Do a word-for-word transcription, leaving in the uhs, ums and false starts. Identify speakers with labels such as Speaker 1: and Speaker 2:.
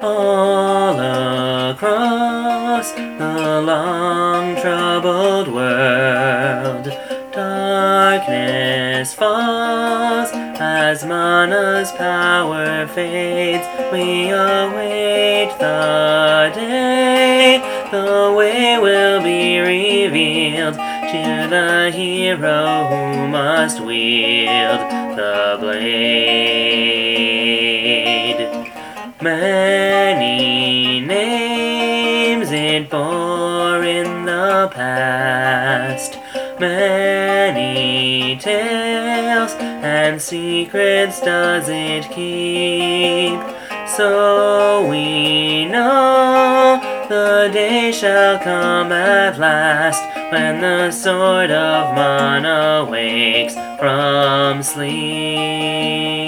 Speaker 1: All across the long troubled world, darkness falls as Mana's power fades. We await the day the way will be revealed to the hero who must wield the blade. Many names it bore in the past, many tales and secrets does it keep. So we know the day shall come at last, when the sword of Mana wakes from sleep.